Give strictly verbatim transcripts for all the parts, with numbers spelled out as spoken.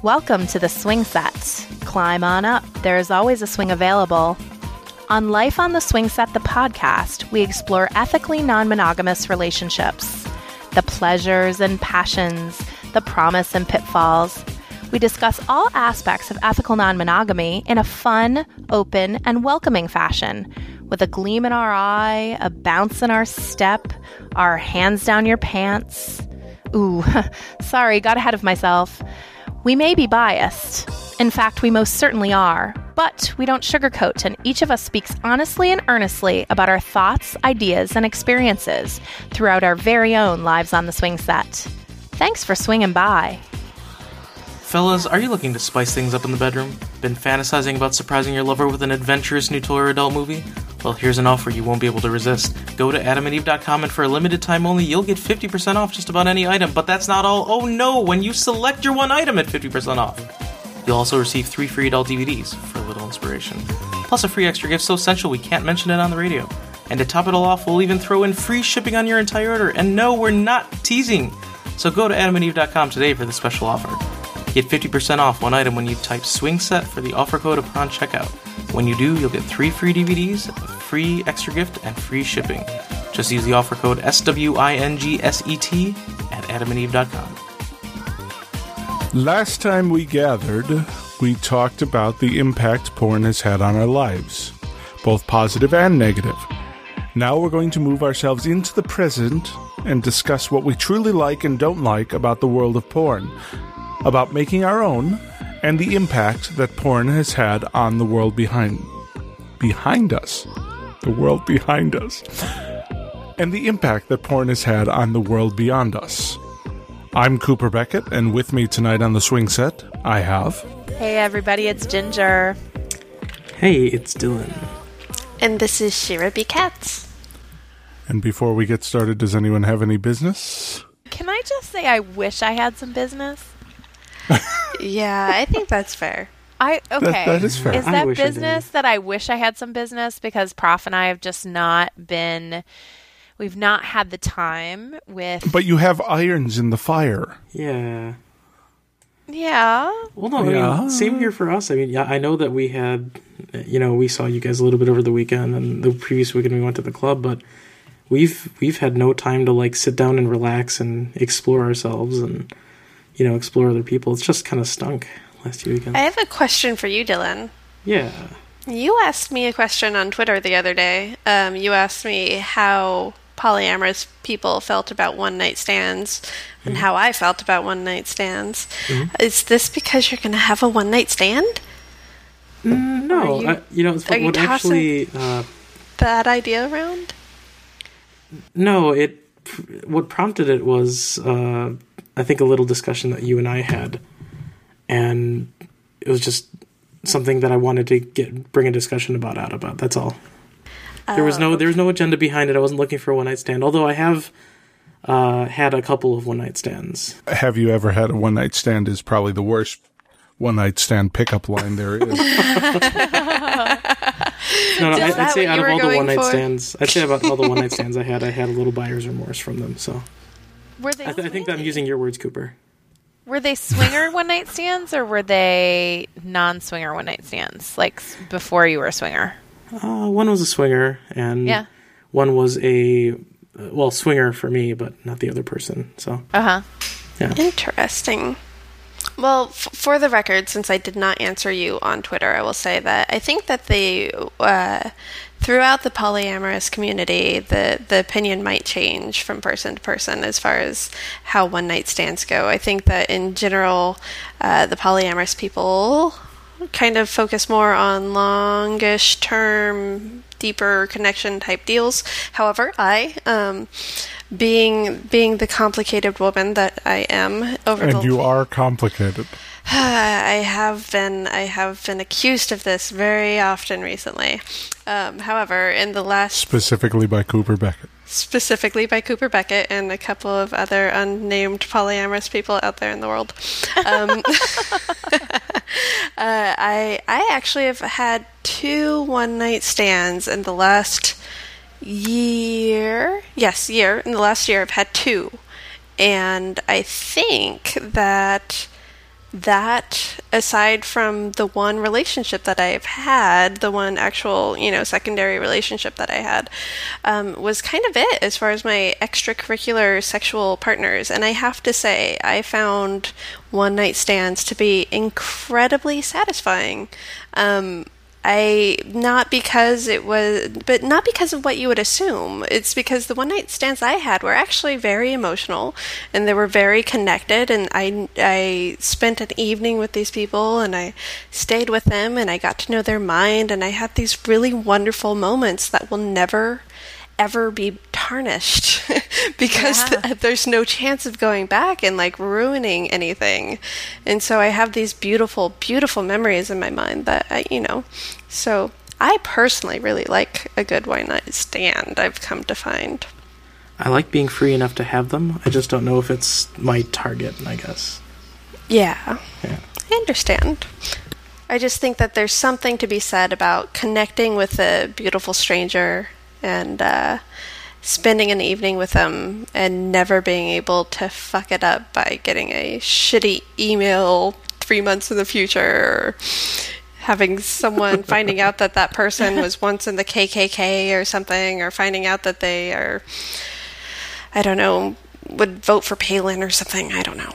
Welcome to the Swing Set. Climb on up. There is always a swing available. On Life on the Swing Set, the podcast, we explore ethically non-monogamous relationships, the pleasures and passions, the promise and pitfalls. We discuss all aspects of ethical non-monogamy in a fun, open, and welcoming fashion, with a gleam in our eye, a bounce in our step, our hands down your pants. Ooh, sorry, got ahead of myself. We may be biased. In fact, we most certainly are. But we don't sugarcoat, and each of us speaks honestly and earnestly about our thoughts, ideas, and experiences throughout our very own lives on the swing set. Thanks for swinging by. Fellas, are you looking to spice things up in the bedroom? Been fantasizing about surprising your lover with an adventurous new toy or adult movie? Well, here's an offer you won't be able to resist. Go to adam and eve dot com and for a limited time only, you'll get fifty percent off just about any item. But that's not all. Oh no, when you select your one item at fifty percent off. You'll also receive three free adult D V Ds for a little inspiration. Plus a free extra gift so essential we can't mention it on the radio. And to top it all off, we'll even throw in free shipping on your entire order. And no, we're not teasing. So go to adam and eve dot com today for the special offer. Get fifty percent off one item when you type swing set for the offer code upon checkout. When you do, you'll get three free D V Ds, a free extra gift, and free shipping. Just use the offer code S W I N G S E T at adam and eve dot com. Last time we gathered, we talked about the impact porn has had on our lives, both positive and negative. Now we're going to move ourselves into the present and discuss what we truly like and don't like about the world of porn, about making our own, and the impact that porn has had on the world behind behind us. The world behind us. And the impact that porn has had on the world beyond us. I'm Cooper Beckett, and with me tonight on the swing set, I have... Hey everybody, it's Ginger. Hey, it's Dylan. And this is Shira B. Katz. And before we get started, does anyone have any business? Can I just say I wish I had some business? Yeah, I think that's fair. I okay. That, that is fair. Is I that wish I business did. that I wish I had some business? Because Prof and I have just not been... We've not had the time with... But you have irons in the fire. Yeah. Yeah. Well, no, I Yeah. mean, same here for us. I mean, yeah, I know that we had, you know, we saw you guys a little bit over the weekend, and the previous weekend we went to the club, but we've we've had no time to, like, sit down and relax and explore ourselves and, you know, explore other people. It's just kind of stunk last two weekends. I have a question for you, Dylan. Yeah. You asked me a question on Twitter the other day. Um, you asked me how polyamorous people felt about one-night stands and Mm-hmm. how I felt about one-night stands. Mhm. Is this because you're going to have a one-night stand? Mm, no, Are you- I, you know, it's are you what actually... Uh, That idea around? no, it... What prompted it was, uh, I think, a little discussion that you and I had, and it was just something that I wanted to get bring a discussion about out about. That's all. There was no there was no agenda behind it. I wasn't looking for a one night stand. Although I have uh, had a couple of one night stands. Have you ever had a one-night stand is probably the worst one-night stand pickup line there is. No, no, I, Is that I'd say what out you of were all the going one night for? stands, I'd say about all the one night stands I had, I had a little buyer's remorse from them. So Were they I, th- I think that I'm using your words, Cooper. Were they swinger one-night stands, or were they non-swinger one-night stands? Like, s- before you were a swinger? Uh, one was a swinger, and Yeah. one was a uh, well swinger for me, but not the other person. So Uh-huh. yeah. Interesting. Well, f- for the record, since I did not answer you on Twitter, I will say that I think that the uh, throughout the polyamorous community, the the opinion might change from person to person as far as how one night stands go. I think that in general, uh, the polyamorous people kind of focus more on longish term, deeper connection type deals. However, I, um, being being the complicated woman that I am, over And the you are complicated. I have been I have been accused of this very often recently. Um, however, in the last Specifically by Cooper Beckett. specifically by Cooper Beckett and a couple of other unnamed polyamorous people out there in the world. Um, uh, I I actually have had two one night stands in the last year. Yes, year. In the last year, I've had two, and I think that that, aside from the one relationship that I've had, the one actual, you know, secondary relationship that I had, um, was kind of it as far as my extracurricular sexual partners. And I have to say, I found one-night stands to be incredibly satisfying. Um, I, not because it was, but not because of what you would assume. It's because the one-night stands I had were actually very emotional, and they were very connected, and I, I spent an evening with these people, and I stayed with them, and I got to know their mind, and I had these really wonderful moments that will never, ever be tarnished because Yeah. th- there's no chance of going back and like ruining anything. And so I have these beautiful, beautiful memories in my mind that I, you know, so I personally really like a good one night stand, I've come to find. I like being free enough to have them. I just don't know if it's my target, I guess. Yeah, Yeah. I understand. I just think that there's something to be said about connecting with a beautiful stranger and uh, spending an evening with them and never being able to fuck it up by getting a shitty email three months in the future, or having someone finding out that that person was once in the K K K or something, or finding out that they are, I don't know, would vote for Palin or something. I don't know.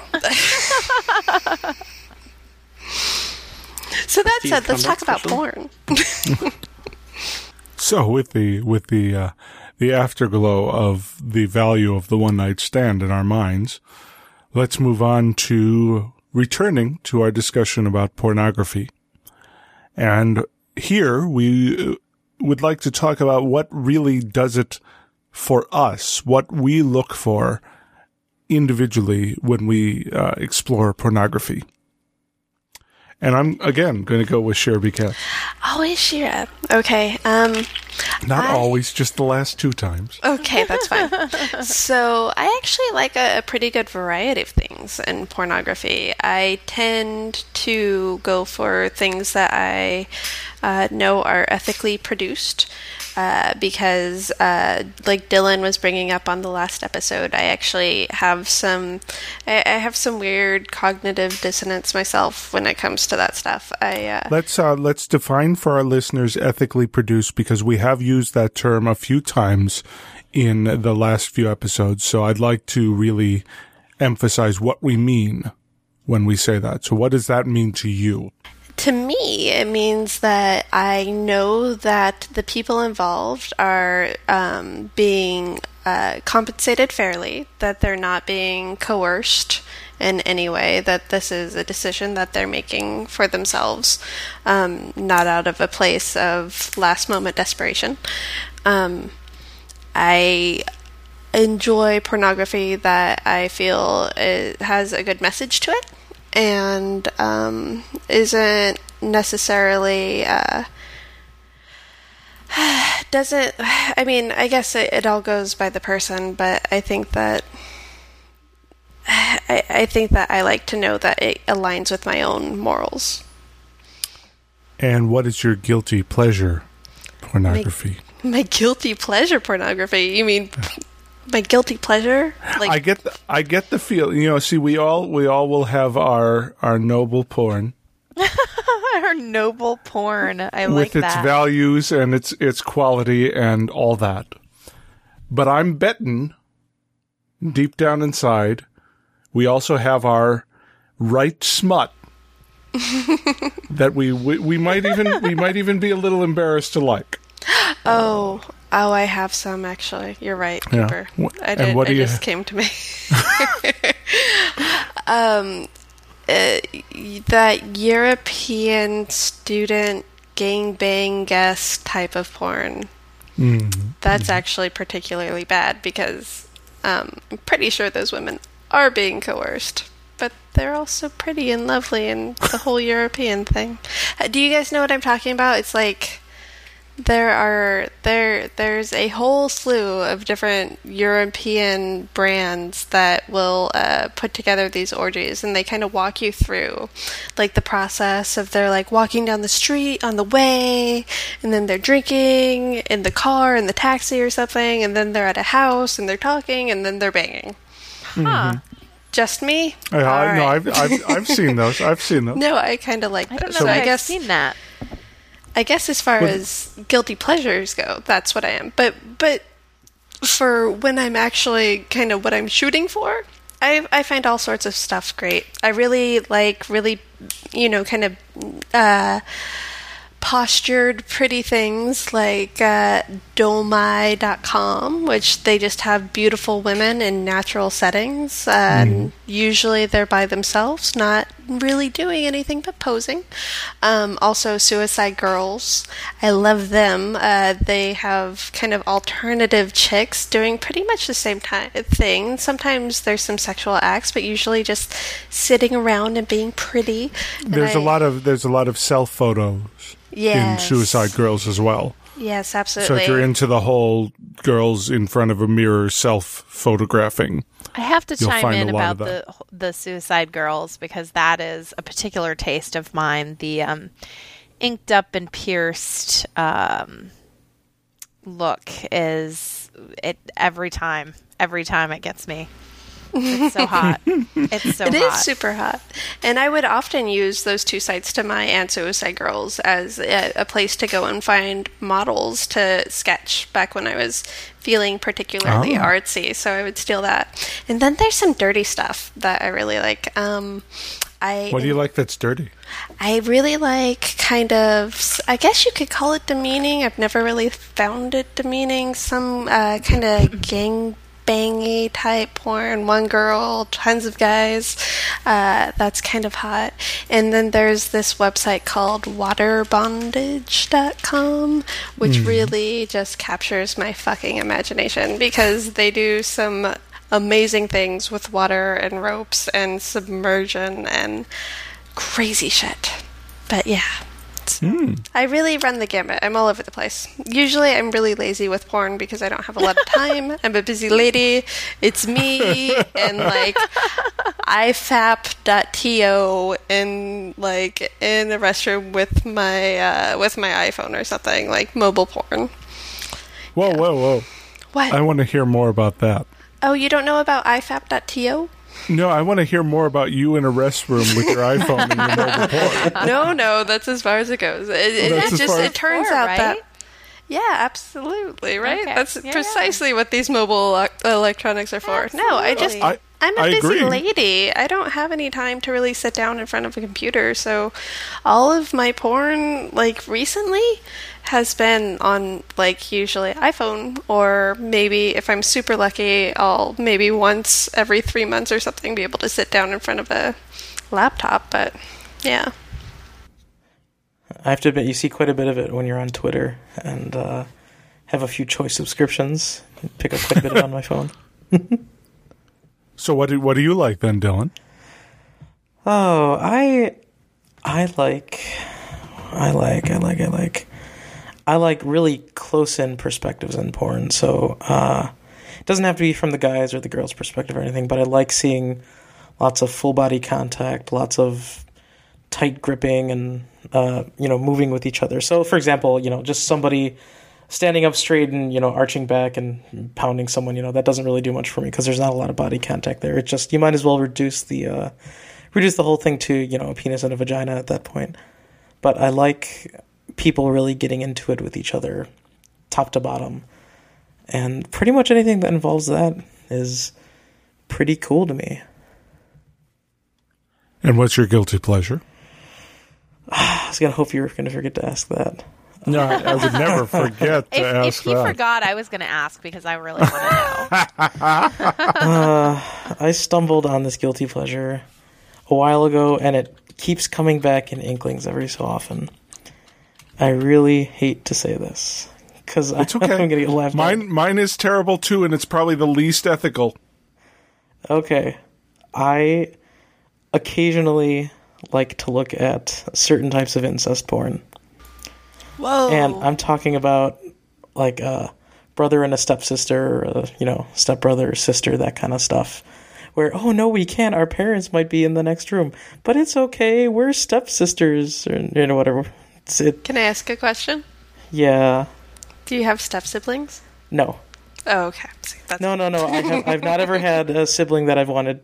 So that Steve said, let's talk Combat about Special? porn. So with the with the uh, the afterglow of the value of the one night stand in our minds, let's move on to returning to our discussion about pornography. And here we would like to talk about what really does it for us, what we look for individually when we uh, explore pornography. And I'm, again, going to go with Sherby Cat. Always Shira. Okay. Um, Not I- always, just the last two times. okay, that's fine. So I actually like a, a pretty good variety of things in pornography. I tend to go for things that I uh, know are ethically produced. Uh, because, uh, like Dylan was bringing up on the last episode, I actually have some, I, I have some weird cognitive dissonance myself when it comes to that stuff. I uh, Let's uh, let's define for our listeners ethically produced, because we have used that term a few times in the last few episodes. So I'd like to really emphasize what we mean when we say that. So what does that mean to you? To me, it means that I know that the people involved are um, being uh, compensated fairly, that they're not being coerced in any way, that this is a decision that they're making for themselves, um, not out of a place of last-moment desperation. Um, I enjoy pornography that I feel it has a good message to it, and um, isn't necessarily uh, doesn't. I mean, I guess it, it all goes by the person, but I think that I, I think that I like to know that it aligns with my own morals. And what is your guilty pleasure pornography? My, my guilty pleasure pornography? You mean my guilty pleasure? Like I get the, I get the feel. You know, see, we all we all will have our our noble porn Our noble porn. I like with its that. values and its its quality and all that. But I'm betting deep down inside, we also have our right smut that we, we we might even we might even be a little embarrassed to like. oh. Oh, I have some actually. You're right, Yeah. Cooper. Wh- I and did. what do it you just ha- came to me. um, uh, that European student gangbang-esque type of porn. Mm. That's actually particularly bad because um, I'm pretty sure those women are being coerced. But they're also pretty and lovely, and the whole European thing. Uh, do you guys know what I'm talking about? It's like there are there there's a whole slew of different European brands that will uh, put together these orgies, and they kind of walk you through like the process of they're like walking down the street on the way, and then they're drinking in the car in the taxi or something, and then they're at a house and they're talking, and then they're banging. Huh. just me? I, I, All no, right. I've, I've I've seen those. I've seen those. No, I kind of like I those. don't know So if I I've guess seen that. I guess as far What- as guilty pleasures go, that's what I am. But but for when I'm actually kind of what I'm shooting for, I I find all sorts of stuff great. I really like really, you know, kind of uh, postured pretty things like uh, domai dot com, which they just have beautiful women in natural settings. And usually they're by themselves, not really doing anything but posing. Um, also, Suicide Girls. I love them. Uh, they have kind of alternative chicks doing pretty much the same ti- thing. Sometimes there's some sexual acts, but usually just sitting around and being pretty. And There's a I- lot of there's a lot of self photos in Yes. Suicide Girls as well. Yes, So absolutely. if you're into the whole girls in front of a mirror self photographing, I have to You'll chime find in a lot about of the the Suicide Girls because that is a particular taste of mine. The um, inked up and pierced um, look is it every time. Every time it gets me. It's so hot. It's so It is hot. super hot. And I would often use those two sites, Domai and Suicide Girls, as a, a place to go and find models to sketch back when I was feeling particularly Oh. artsy. So I would steal that. And then there's some dirty stuff that I really like. Um, I what do you like that's dirty? I really like kind of, I guess you could call it demeaning. I've never really found it demeaning. Some uh, kind of gang bangy type porn. One girl, tons of guys. Uh, that's kind of hot. And then there's this website called water bondage dot com, which really just captures my fucking imagination because they do some amazing things with water and ropes and submersion and crazy shit. But yeah. I really run the gamut. I'm all over the place. Usually I'm really lazy with porn because I don't have a lot of time. I'm a busy lady. It's me and like I F A P dot T O in like in a restroom with my uh, with my iPhone or something, like mobile porn. Whoa, whoa, whoa! What? I want to hear more about that. Oh, you don't know about I F A P dot T O? No, I want to hear more about you in a restroom with your iPhone and your mobile porn. No, no, that's as far as it goes. It, it, That's it as just far it as- turns Four, out right? that yeah, absolutely, right? Okay. That's Yeah, precisely what these mobile uh, electronics are for. No, I just I- I'm a I busy agree. lady. I don't have any time to really sit down in front of a computer, so all of my porn like recently has been on like usually iPhone, or maybe if I'm super lucky, I'll maybe once every three months or something be able to sit down in front of a laptop, but yeah. I have to admit, you see quite a bit of it when you're on Twitter, and uh, have a few choice subscriptions. Pick up quite a bit on my phone. So what do what do you like then, Dylan? Oh, I, I like, I like, I like, I like, I like really close-in perspectives in porn. So uh, it doesn't have to be from the guys or the girls' perspective or anything, but I like seeing lots of full-body contact, lots of tight gripping, and uh, you know, moving with each other. So, for example, you know, just somebody standing up straight and, you know, arching back and pounding someone, you know, that doesn't really do much for me because there's not a lot of body contact there. It's just, you might as well reduce the uh, reduce the whole thing to, you know, a penis and a vagina at that point. But I like people really getting into it with each other, top to bottom. And pretty much anything that involves that is pretty cool to me. And what's your guilty pleasure? I was going to hope you were going to forget to ask that. No, I, I would never forget to If, ask if he that. forgot, I was going to ask because I really want to know. uh, I stumbled on this guilty pleasure a while ago, and it keeps coming back in inklings every so often. I really hate to say this because It's I'm okay. going to get laughed at. Mine, mine is terrible too, and it's probably the least ethical. Okay. I occasionally like to look at certain types of incest porn. Whoa. And I'm talking about like a brother and a stepsister, or a, you know, stepbrother or sister, that kind of stuff. Where, oh no, we can't. Our parents might be in the next room, but it's okay. We're stepsisters, or you know, whatever. It's, it, Can I ask a question? yeah, Do you have step siblings? no, Oh, okay. See, that's no, no, no. I have, I've not ever had a sibling that I've wanted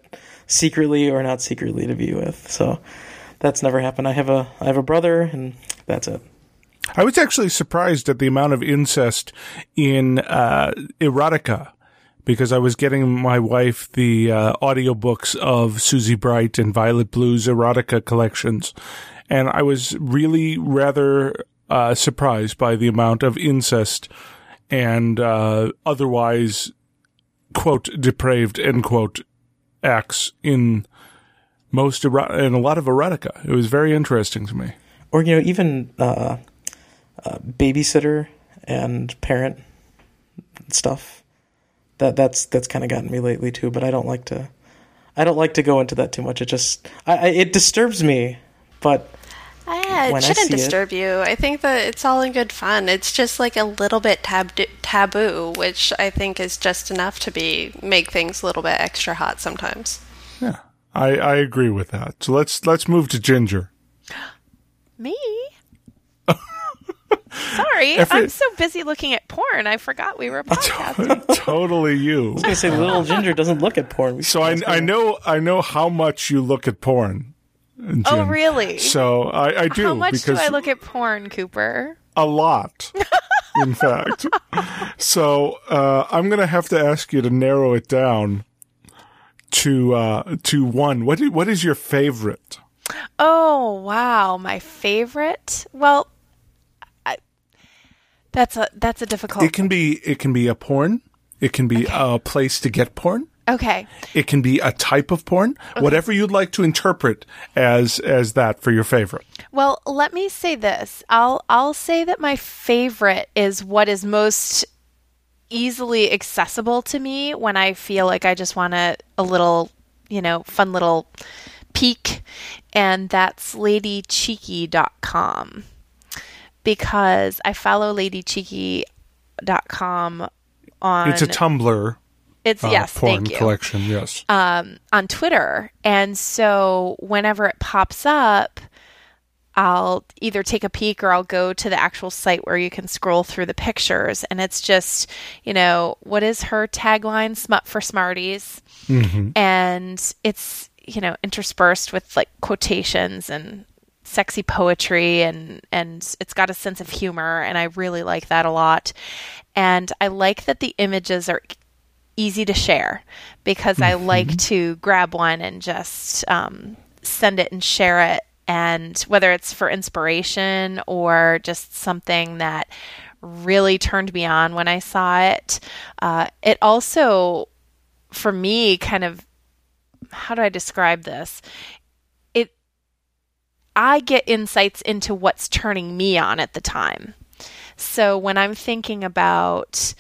secretly or not secretly to be with. So that's never happened. I have a I have a brother, and that's it. I was actually surprised at the amount of incest in uh, erotica, because I was getting my wife the uh, audiobooks of Susie Bright and Violet Blue's erotica collections, and I was really rather uh, surprised by the amount of incest and uh, otherwise, quote, depraved, end quote, acts in most ero- in a lot of erotica. It was very interesting to me. Or, you know, even uh, uh, babysitter and parent stuff. That that's that's kind of gotten me lately too. But I don't like to, I don't like to go into that too much. It just, I, I it disturbs me. But yeah, it when shouldn't I see disturb it, you. I think that it's all in good fun. It's just like a little bit tab- taboo, which I think is just enough to be make things a little bit extra hot sometimes. Yeah, I, I agree with that. So let's let's move to Ginger. Me? Sorry, Every- I'm so busy looking at porn. I forgot we were podcasting. Totally you. I was gonna say little Ginger doesn't look at porn. We So I should ask I her. know I know how much you look at porn. Jen. Oh, really? So I, I do. How much because do I look at porn, Cooper? A lot, in fact. So uh, I'm going to have to ask you to narrow it down to uh, to one. What is, what is your favorite? Oh, wow. My favorite? Well, I, that's a that's a difficult. It can be it can be a porn. It can be okay. a place to get porn. Okay. It can be a type of porn. Okay. Whatever you'd like to interpret as as that for your favorite. Well, let me say this. I'll I'll say that my favorite is what is most easily accessible to me when I feel like I just want a, a little, you know, fun little peek, and that's lady cheeky dot com, because I follow lady cheeky dot com on It's a Tumblr. It's uh, yes, porn thank you. collection, yes. Um, on Twitter, and so whenever it pops up, I'll either take a peek or I'll go to the actual site where you can scroll through the pictures, and it's just, you know, what is her tagline? Smut for Smarties. Mm-hmm. And it's, you know, interspersed with like quotations and sexy poetry, and, and it's got a sense of humor, and I really like that a lot. And I like that the images are easy to share, because I mm-hmm. like to grab one and just um, send it and share it. And whether it's for inspiration or just something that really turned me on when I saw it, uh, it also, for me, kind of, how do I describe this? It, I get insights into what's turning me on at the time. So when I'm thinking about,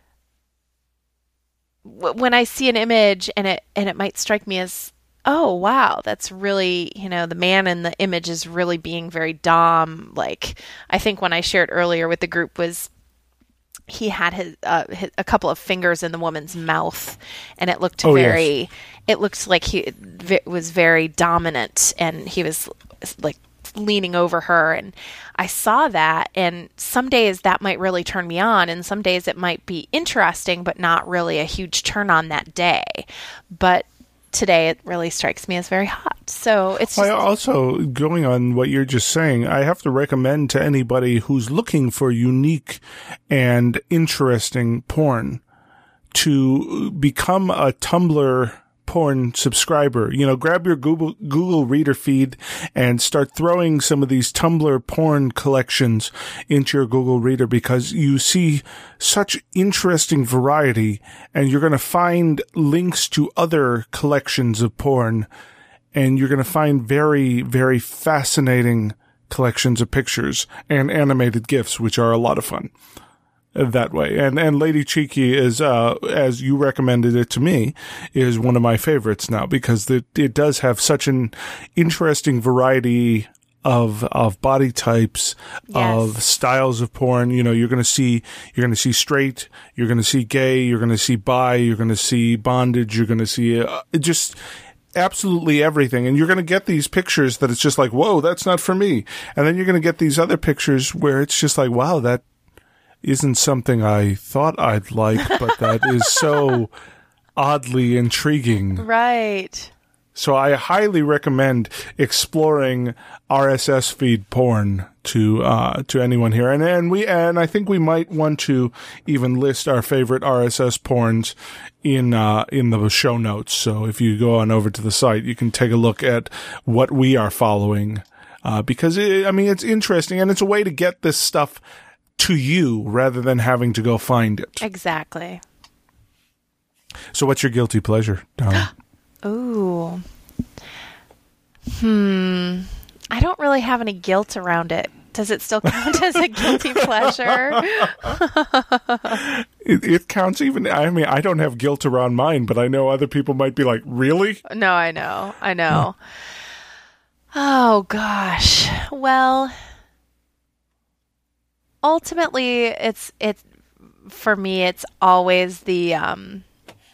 when I see an image and it and it might strike me as, oh, wow, that's really, you know, the man in the image is really being very dom. Like, I think when I shared earlier with the group was he had his, uh, his a couple of fingers in the woman's mouth, and it looked oh, very, yes. it looked like he v- was very dominant, and he was like leaning over her, and I saw that, and some days that might really turn me on, and some days it might be interesting but not really a huge turn on that day. But today it really strikes me as very hot. So it's just, I also, going on what you're just saying, I have to recommend to anybody who's looking for unique and interesting porn to become a Tumblr porn subscriber. You know, grab your Google Google Reader feed and start throwing some of these Tumblr porn collections into your Google Reader, because you see such interesting variety, and you're going to find links to other collections of porn, and you're going to find very, very fascinating collections of pictures and animated GIFs, which are a lot of fun that way. And and Lady Cheeky is, uh, as you recommended it to me, is one of my favorites now, because it, it does have such an interesting variety of of body types, yes. of styles of porn. You know, you're going to see you're going to see straight, you're going to see gay, you're going to see bi, you're going to see bondage, you're going to see uh, just absolutely everything. And you're going to get these pictures that it's just like, whoa, that's not for me. And then you're going to get these other pictures where it's just like, wow, that isn't something I thought I'd like, but that is so oddly intriguing. right. So I highly recommend exploring R S S feed porn to uh, to anyone here, and and we and I think we might want to even list our favorite R S S porns in uh, in the show notes. So if you go on over to the site, you can take a look at what we are following, uh, because it, I mean it's interesting and it's a way to get this stuff to you rather than having to go find it. Exactly. So what's your guilty pleasure, darling? Ooh. Hmm. I don't really have any guilt around it. Does it still count as a guilty pleasure? it, it counts even. I mean, I don't have guilt around mine, but I know other people might be like, really? No, I know. I know. Oh, gosh. Well, ultimately, it's, it's, for me, it's always the, um,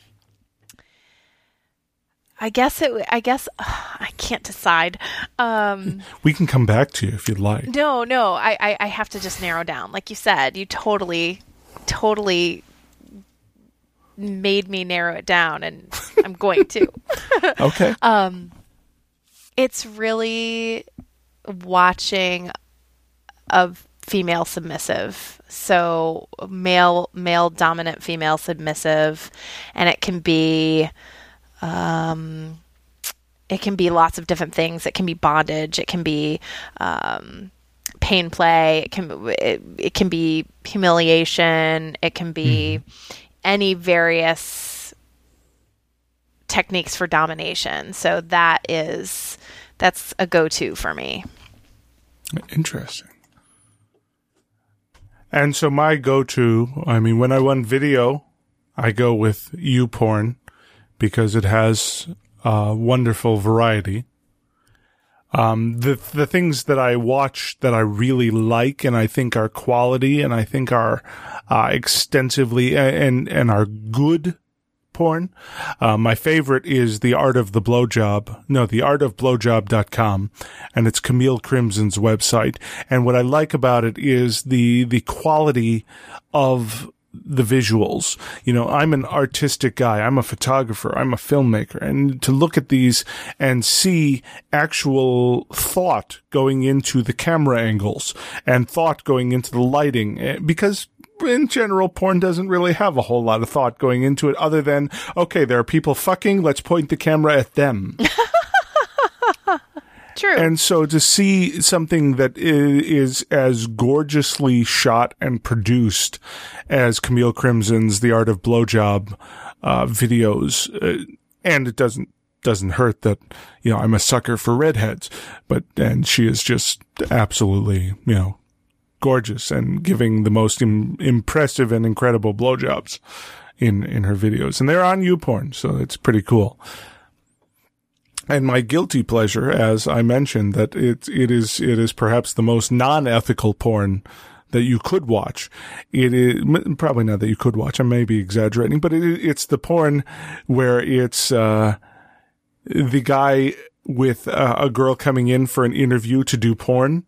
I guess it. I guess uh, I can't decide. Um, we can come back to you if you'd like. No, no. I, I, I have to just narrow down. Like you said, you totally, totally made me narrow it down, and I'm going to. Okay. Um, it's really watching a female submissive. So male, male dominant, female submissive, and it can be. Um, it can be lots of different things. It can be bondage. It can be um, pain play. It can it, it can be humiliation. It can be mm-hmm. any various techniques for domination. So that is that's a go-to for me. Interesting. And so my go-to, I mean, when I want video, I go with YouPorn, because it has uh, wonderful variety. Um, the the things that I watch that I really like and I think are quality and I think are uh, extensively and and are good porn. Uh, my favorite is The Art of the Blowjob. No, the art of blowjob dot com, and it's Camille Crimson's website. And what I like about it is the the quality of the visuals. You know, I'm an artistic guy. I'm a photographer. I'm a filmmaker. And to look at these and see actual thought going into the camera angles and thought going into the lighting, because in general, porn doesn't really have a whole lot of thought going into it other than, okay, there are people fucking, let's point the camera at them. True. And so to see something that is as gorgeously shot and produced as Camille Crimson's The Art of Blowjob uh, videos, uh, and it doesn't doesn't hurt that, you know, I'm a sucker for redheads, but and she is just absolutely, you know, gorgeous and giving the most im- impressive and incredible blowjobs in in her videos, and they're on YouPorn, so it's pretty cool. And my guilty pleasure, as I mentioned, that it it is it is perhaps the most non-ethical porn that you could watch. It is probably not that you could watch. I may be exaggerating, but it, it's the porn where it's uh, the guy with uh, a girl coming in for an interview to do porn,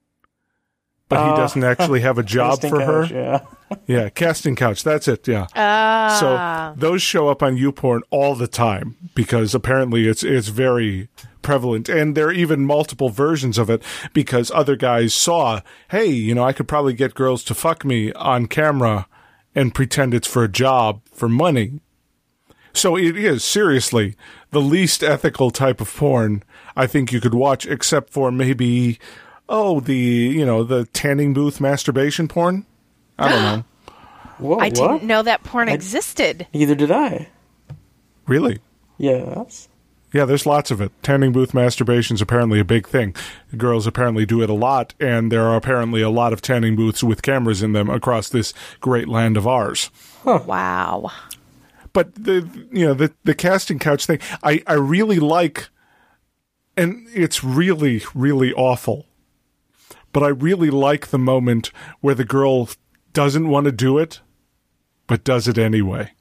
but uh, he doesn't actually have a job for her. Couch, yeah. Yeah, casting couch. That's it. Yeah. Ah. So those show up on YouPorn all the time because apparently it's it's very prevalent, and there are even multiple versions of it because other guys saw, hey, you know, I could probably get girls to fuck me on camera and pretend it's for a job for money. So it is seriously the least ethical type of porn I think you could watch, except for maybe, oh, the you know the tanning booth masturbation porn. I don't know. Whoa, I what? didn't know that porn I, existed. Neither did I. Really? Yes. Yeah, there's lots of it. Tanning booth masturbation is apparently a big thing. Girls apparently do it a lot, and there are apparently a lot of tanning booths with cameras in them across this great land of ours. Huh. Wow. But the you know the the casting couch thing, I I really like, and it's really really awful. But I really like the moment where the girl doesn't want to do it, but does it anyway.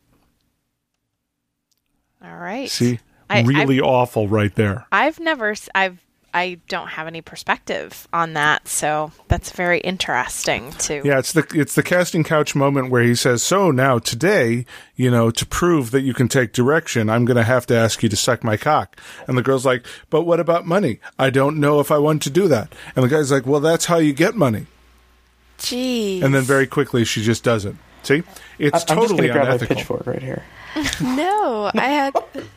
All right. See, I, really I've, awful right there. I've never, I've, I don't have any perspective on that, so that's very interesting too. Yeah, it's the it's the casting couch moment where he says, "So now today, you know, to prove that you can take direction, I'm going to have to ask you to suck my cock." And the girl's like, "But what about money? I don't know if I want to do that." And the guy's like, "Well, that's how you get money." Jeez. And then very quickly she just does it. See, it's I, I'm totally just gonna grab unethical. my pitchfork right here. No, I had.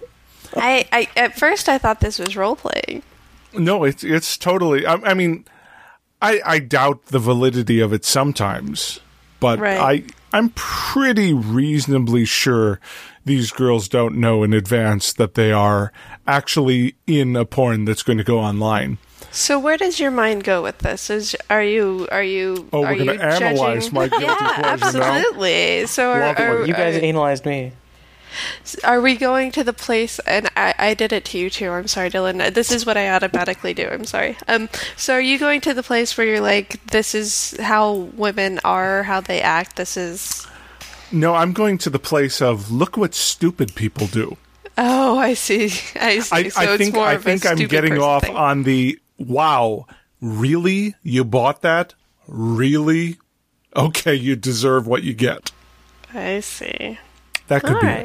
I, I at first I thought this was role playing. No, it's it's totally. I, I mean, I I doubt the validity of it sometimes, but Right. I I'm pretty reasonably sure these girls don't know in advance that they are actually in a porn that's going to go online. So where does your mind go with this? Is are you are you Oh, are we're going you to analyze judging? my guilty Yeah, pleasure now. absolutely. So are, Love it. are, You guys are, analyzed me. are we going to the place? And I, I did it to you too. I'm sorry, Dylan. This is what I automatically do. I'm sorry. Um. So are you going to the place where you're like, this is how women are, how they act. This is. No, I'm going to the place of look what stupid people do. Oh, I see. I see. I, so I it's think more I of a think I'm stupid getting person off thing. on the wow. Really? You bought that? Really? Okay, you deserve what you get. I see. That could All be right. it.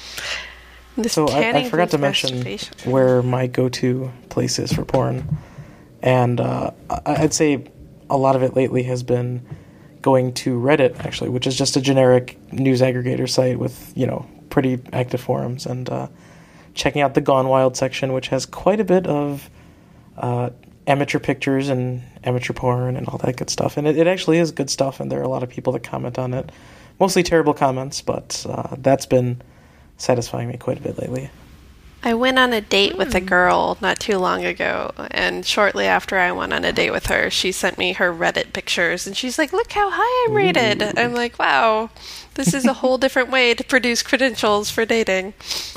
This So I, I panning forgot to booth mention masturbation. where my go-to place is for porn, and uh, I- I'd say a lot of it lately has been going to Reddit, actually, which is just a generic news aggregator site with, you know, pretty active forums, and uh, checking out the Gone Wild section, which has quite a bit of uh, amateur pictures and amateur porn and all that good stuff. And it, it actually is good stuff, and there are a lot of people that comment on it. Mostly terrible comments, but uh, that's been satisfying me quite a bit lately. I went on a date with a girl not too long ago, and shortly after I went on a date with her, she sent me her Reddit pictures, and she's like, look how high I'm rated. Ooh. I'm like, wow, this is a whole different way to produce credentials for dating.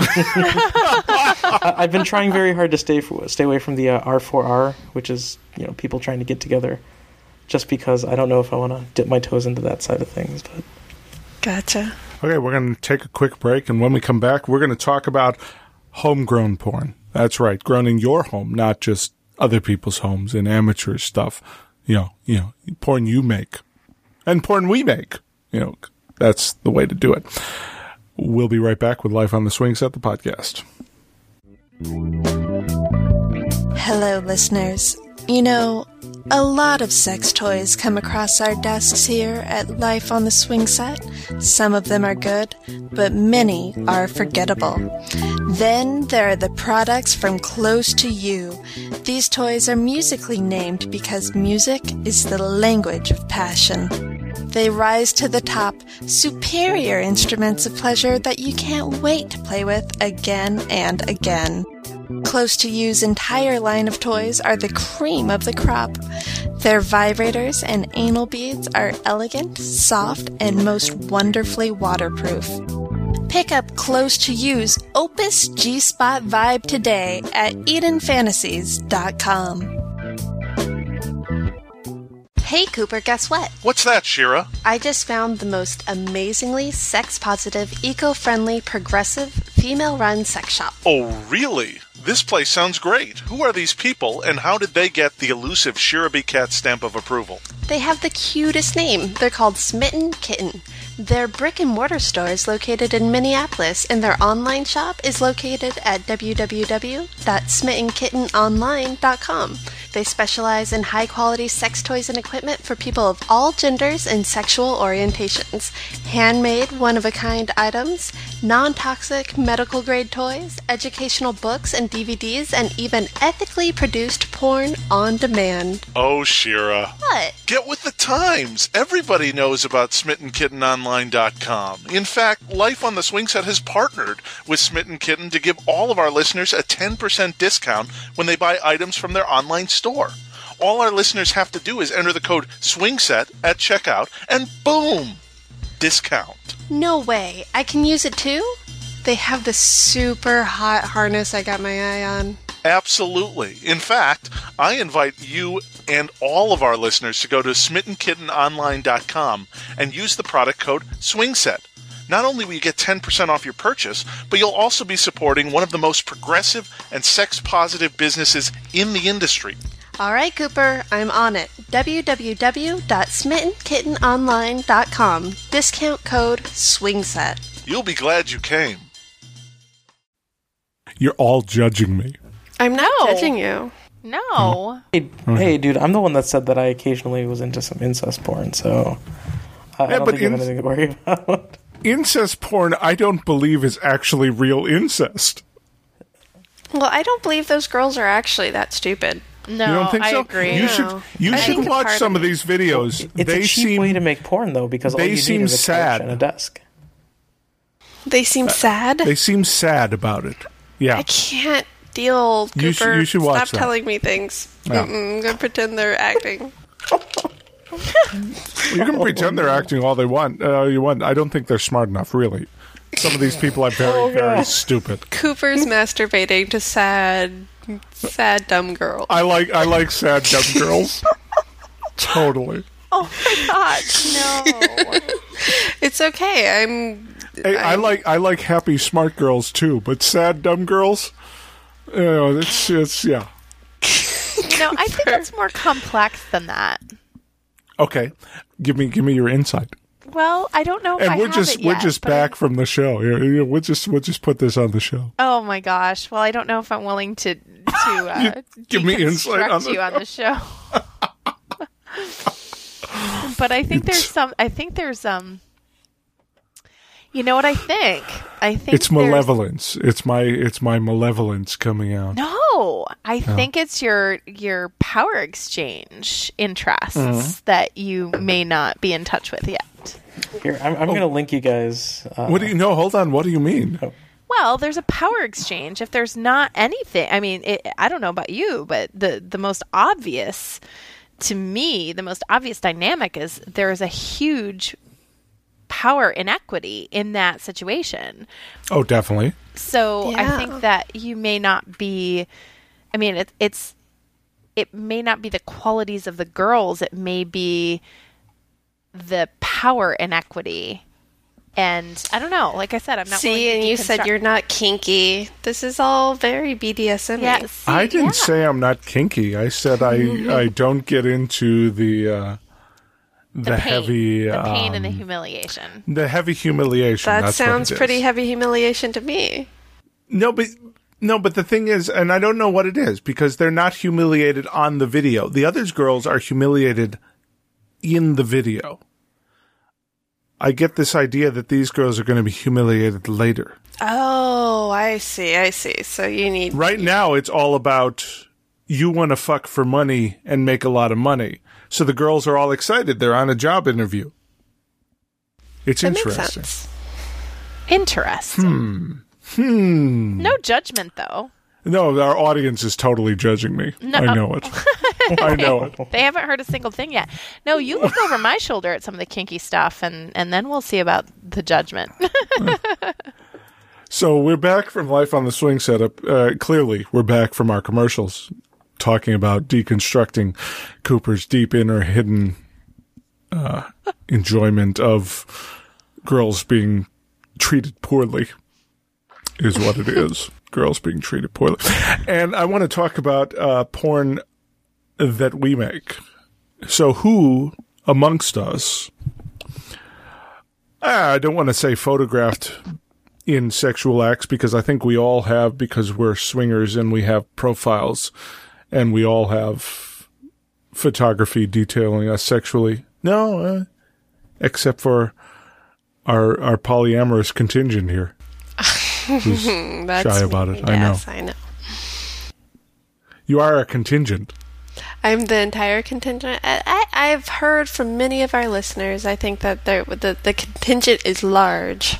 I, I've been trying very hard to stay f- stay away from the uh, R four R, which is, you know, people trying to get together, just because I don't know if I want to dip my toes into that side of things. But Gotcha. Okay, we're going to take a quick break, and when we come back, we're going to talk about homegrown porn. That's right, grown in your home, not just other people's homes and amateur stuff. You know, you know, porn you make and porn we make. You know, that's the way to do it. We'll be right back with Life on the Swing Set, the podcast. Hello, listeners. You know, a lot of sex toys come across our desks here at Life on the Swing Set. Some of them are good, but many are forgettable. Then there are the products from Close to You. These toys are musically named because music is the language of passion. They rise to the top, superior instruments of pleasure that you can't wait to play with again and again. Close to You's entire line of toys are the cream of the crop. Their vibrators and anal beads are elegant, soft, and most wonderfully waterproof. Pick up Close to You's Opus G-Spot Vibe today at eden fantasies dot com. Hey, Cooper, guess what? What's that, Shira? I just found the most amazingly sex-positive, eco-friendly, progressive, female-run sex shop. Oh, really? This place sounds great. Who are these people, and how did they get the elusive Shiraby Cat stamp of approval? They have the cutest name. They're called Smitten Kitten. Their brick-and-mortar store is located in Minneapolis, and their online shop is located at w w w dot smitten kitten online dot com. They specialize in high-quality sex toys and equipment for people of all genders and sexual orientations. Handmade, one-of-a-kind items, non-toxic medical-grade toys, educational books and D V Ds, and even ethically produced porn on demand. Oh, Shira. What? Get with the times. Everybody knows about smitten kitten online dot com. In fact, Life on the Swing Set has partnered with Smitten Kitten to give all of our listeners a ten percent discount when they buy items from their online store. All our listeners have to do is enter the code SWINGSET at checkout, and boom! Discount. No way. I can use it too? They have the super hot harness I got my eye on. Absolutely. In fact, I invite you and all of our listeners to go to smitten kitten online dot com and use the product code SWINGSET. Not only will you get ten percent off your purchase, but you'll also be supporting one of the most progressive and sex-positive businesses in the industry. All right, Cooper, I'm on it. w w w dot smitten kitten online dot com. Discount code SWINGSET. You'll be glad you came. You're all judging me. I'm not No. judging you. No. Hey, hey, dude, I'm the one that said that I occasionally was into some incest porn, so I, I Yeah, don't but think you have inc- anything to worry about. Incest porn, I don't believe, is actually real incest. Well, I don't believe those girls are actually that stupid. No, You don't think I so? agree. You No. should. You I should think a watch part some of of these videos. It's they a cheap seem. way to make porn, though, because all they you seem need is a sad. couch and a desk. They seem sad. They seem sad about it. Yeah. I can't deal, Cooper. You should- you should watch Stop that. telling me things. Yeah. Mm-mm, I'm going to pretend they're acting. You can pretend they're acting all they want. Uh, you want. I don't think they're smart enough, really. Some of these people are very, very stupid. Cooper's masturbating to sad, sad, dumb girl. I like. I like sad dumb girls. Totally. Oh my gosh, no. It's okay. I'm. Hey, I I'm- like. I like happy smart girls too, but sad dumb girls. You know, it's it's yeah. No, I think it's more complex than that. Okay, give me give me your insight. Well, I don't know if And I we're have just it we're yet, just but back from the show. Yeah, yeah, We'll just we'll just put this on the show. Oh my gosh. Well, I don't know if I'm willing to to uh, give me insight on deconstruct the- you on the show. But I think there's some. I think there's um. You know what I think? I think It's there's- malevolence. It's my it's my malevolence coming out. No, I think it's your your power exchange interests Mm-hmm. that you may not be in touch with yet. Here, I'm, I'm going to link you guys. Uh, What do you no? Hold on. What do you mean? Well, there's a power exchange. If there's not anything, I mean, it, I don't know about you, but the the most obvious to me, the most obvious dynamic is there is a huge power inequity in that situation. Oh, definitely. So I Yeah. think that you may not be. I mean, it, it's it may not be the qualities of the girls. It may be the power inequity. And I don't know. Like I said, I'm not. willing See, to and you said deconstruct- you're not kinky. This is all very B D S M. Yeah, see, I didn't yeah. say I'm not kinky. I said I I don't get into the uh, the, the pain, heavy the pain um, and the humiliation. the heavy humiliation. That That's what sounds it is. pretty heavy humiliation to me. No, but no, but the thing is, and I don't know what it is because they're not humiliated on the video. The other girls are humiliated in the video. I get this idea that these girls are going to be humiliated later. Oh, I see, I see. So you need Right now, it's all about you want to fuck for money and make a lot of money. So the girls are all excited. They're on a job interview. It's that makes interesting. sense. Interesting. Hmm. No judgment, though. No, our audience is totally judging me. No. I know it. I know it. They haven't heard a single thing yet. No, you look over my shoulder at some of the kinky stuff, and, and then we'll see about the judgment. So we're back from Life on the Swing setup. Uh, clearly, we're back from our commercials, talking about deconstructing Cooper's deep inner hidden uh, enjoyment of girls being treated poorly, is what it is. Girls being treated poorly. And I want to talk about uh, porn that we make. So who amongst us, I don't want to say photographed in sexual acts because I think we all have, because we're swingers and we have profiles and we all have photography detailing us sexually. No, uh, except for our our polyamorous contingent here. Who's That's shy about it. I know. Yes, I know. You are a contingent. I'm the entire contingent. I, I, I've heard from many of our listeners. I think that they're- the the contingent is large.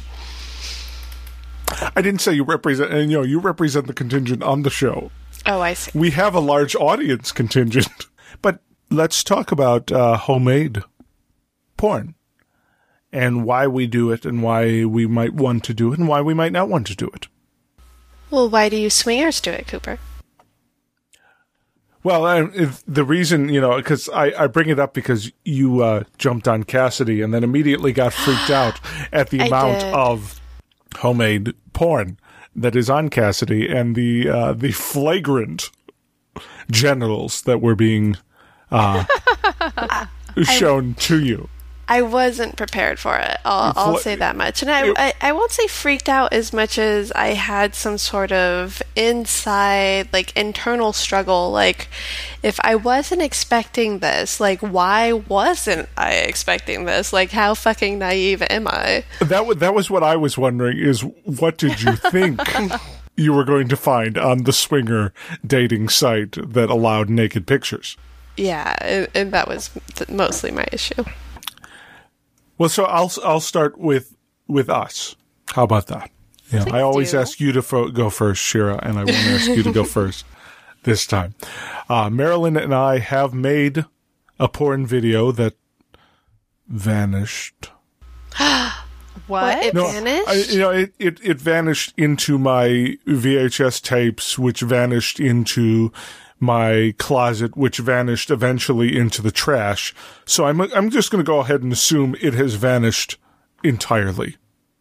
I didn't say you represent, and you know, you represent the contingent on the show. Oh, I see. We have a large audience contingent. But let's talk about uh, homemade porn and why we do it and why we might want to do it and why we might not want to do it. Well, why do you swingers do it, Cooper? Well, and if the reason, you know, because I, I bring it up because you uh, jumped on Cassidy and then immediately got freaked out at the I amount did. of homemade porn that is on Cassidy and the uh, the flagrant genitals that were being uh, shown to you. I wasn't prepared for it. I'll, I'll say that much. And I, I, I won't say freaked out as much as I had some sort of inside, like, internal struggle. Like, if I wasn't expecting this, like, why wasn't I expecting this? Like, how fucking naive am I? That w- that was what I was wondering is what did you think you were going to find on the swinger dating site that allowed naked pictures? Yeah, and, and that was th- mostly my issue. Well, so I'll I'll start with with us. How about that? Yeah, I always do. ask you to fo- go first, Shira, and I won't ask you to go first this time. Uh, Marilyn and I have made a porn video that vanished. What? It No, vanished? I, you know, it, it, it vanished into my V H S tapes, which vanished into my closet, which vanished eventually into the trash. So I'm I'm just going to go ahead and assume it has vanished entirely.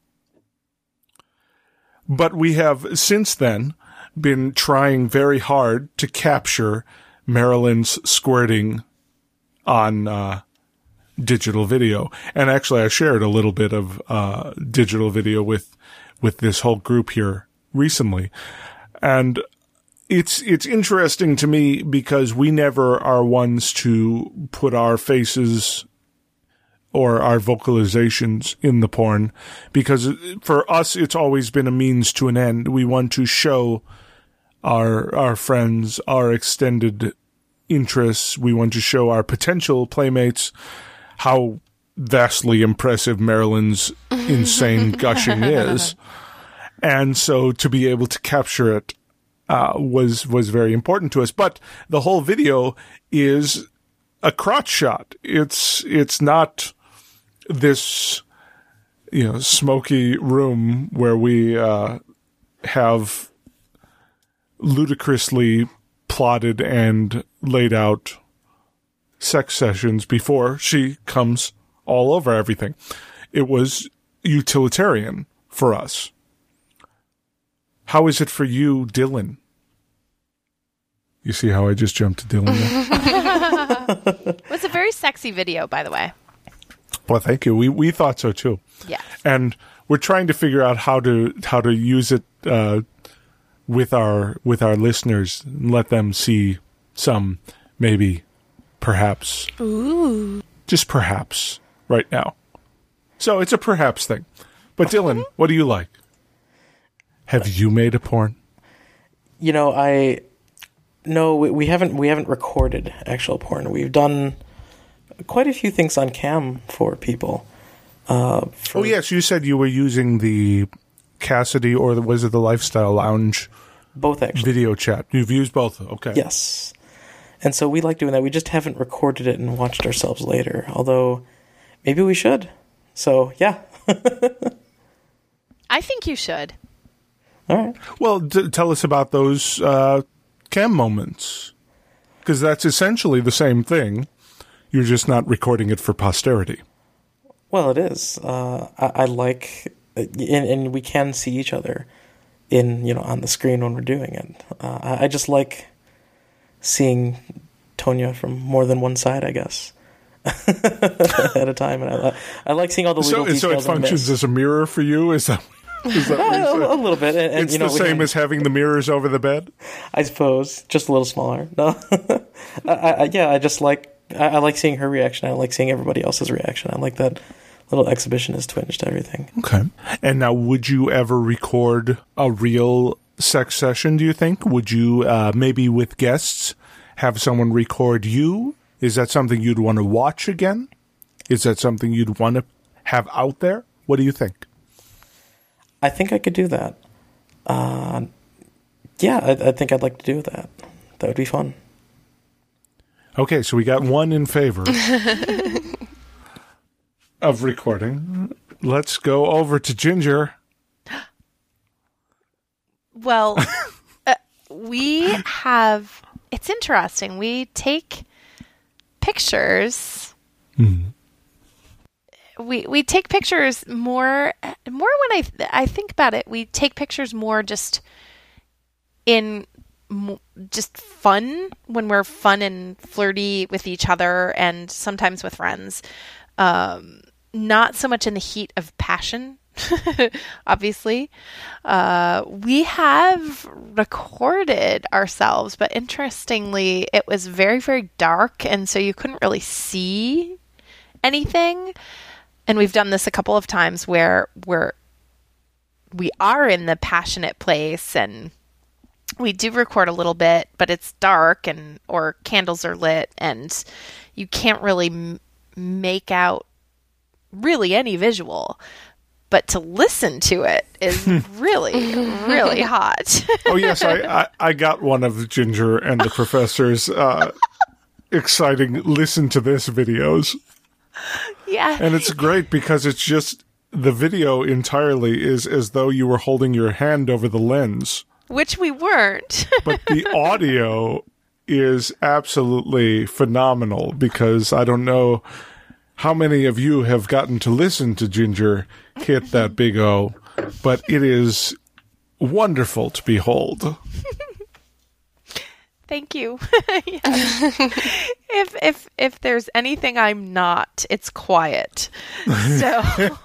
But we have since then been trying very hard to capture Marilyn's squirting on uh, digital video. And actually, I shared a little bit of uh, digital video with with this whole group here recently. And It's it's interesting to me because we never are ones to put our faces or our vocalizations in the porn, because for us it's always been a means to an end. We want to show our our friends, our extended interests. We want to show our potential playmates how vastly impressive Marilyn's insane gushing is. And so to be able to capture it Uh, was was very important to us. But the whole video is a crotch shot. It's it's not this, you know, smoky room where we uh, have ludicrously plotted and laid out sex sessions before she comes all over everything. It was utilitarian for us. How is it for you, Dylan? You see how I just jumped to Dylan there? It was a very sexy video, by the way. Well, thank you. We we thought so too. Yeah. And we're trying to figure out how to how to use it uh, with our with our listeners and let them see some, maybe, perhaps, Ooh. just perhaps, right now. So it's a perhaps thing. But Dylan, what do you like? Have you made a porn? You know, I no, we, we haven't we haven't recorded actual porn. We've done quite a few things on cam for people. Uh, for, Oh yes, you said you were using the Cassidy or the, was it the Lifestyle Lounge both actually. video chat? You've used both, okay? Yes, and so we like doing that. We just haven't recorded it and watched ourselves later. Although maybe we should. So yeah. I think you should. All right. Well, d- tell us about those uh, cam moments, because that's essentially the same thing. You're just not recording it for posterity. Well, it is. Uh, I, I like, and, and we can see each other in you know on the screen when we're doing it. Uh, I, I just like seeing Tonya from more than one side, I guess, at a time, and I, I like seeing all the little So, details. so it functions in as a mirror for you? Is that? Is that what a, you're saying? a little bit. And, and, It's you know, the we same can- as having the mirrors over the bed? I suppose, just a little smaller. No, I, I, yeah, I just like I, I like seeing her reaction. I like seeing everybody else's reaction. I like that little exhibitionist twinge to everything. Okay. And now, would you ever record a real sex session, do you think? Would you, uh, maybe with guests, have someone record you? Is that something you'd want to watch again? Is that something you'd want to have out there? What do you think? I think I could do that. Uh, yeah, I, I think I'd like to do that. That would be fun. Okay, so we got one in favor of recording. Let's go over to Ginger. Well, uh, we have it's interesting. We take pictures. Mm. We we take pictures more more when I th- I think about it. We take pictures more just in m- just fun when we're fun and flirty with each other and sometimes with friends. Um, not so much in the heat of passion. Obviously, uh, we have recorded ourselves, but interestingly, it was very, very dark, and so you couldn't really see anything. And we've done this a couple of times where we're we are in the passionate place, and we do record a little bit, but it's dark, and or candles are lit, and you can't really m- make out really any visual. But to listen to it is really, really hot. Oh, yes, I, I, I got one of Ginger and the Professor's uh, exciting listen to this videos. Yeah. And it's great because it's just, the video entirely is as though you were holding your hand over the lens. Which we weren't. But the audio is absolutely phenomenal because I don't know how many of you have gotten to listen to Ginger hit that big O, but it is wonderful to behold. Thank you. if if if there's anything I'm not, it's quiet. So,